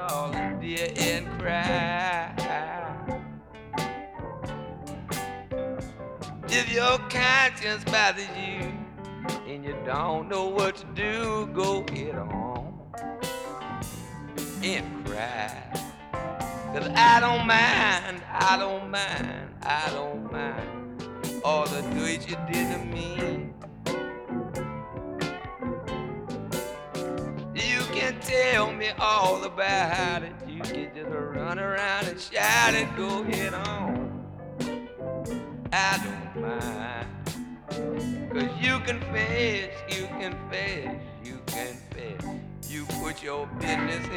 darling dear, and cry. If your conscience bothers you and you don't know what to do, go head on and cry. 'Cause I don't mind, I don't mind, I don't mind all the good you did to me. You can tell me all about it. You can just run around and shout it. Go ahead on. I don't mind. 'Cause you confess, you confess, you confess. You put your business